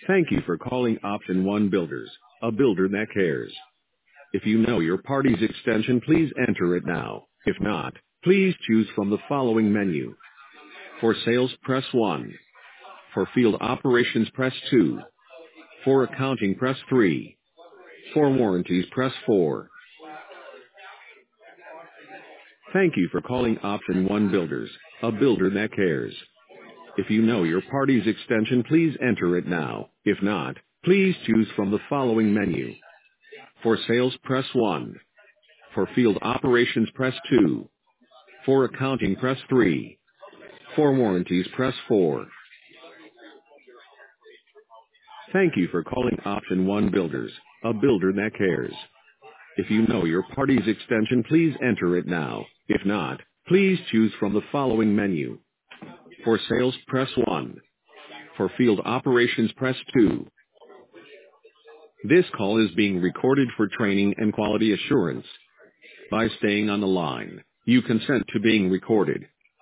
Thank you for calling Option One Builders, a builder that cares. If you know your party's extension, please enter it now. If not, please choose from the following menu. For sales, press 1. For field operations, press 2. For accounting, press 3. For warranties, press 4. Thank you for calling Option One Builders, a builder that cares. If you know your party's extension, please enter it now. If not, please choose from the following menu. For sales, press 1. For field operations, press 2. For accounting, press 3. For warranties, press 4. Thank you for calling Option One Builders, a builder that cares. If you know your party's extension, please enter it now. If not, please choose from the following menu. For sales, press 1. For field operations, press 2. This call is being recorded for training and quality assurance. By staying on the line, you consent to being recorded.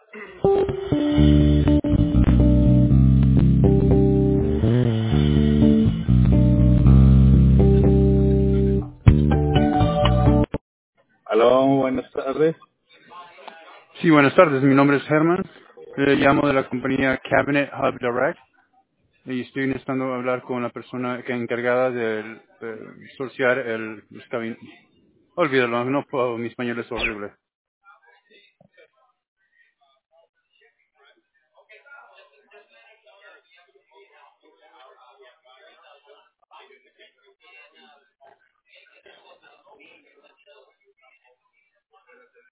Aló, buenas tardes. Sí, buenas tardes. Mi nombre es Herman. Le llamo de la compañía Cabinet Hub Direct y estoy necesitando hablar con la persona que encargada de sortear olvídalo, no puedo, mi español es horrible.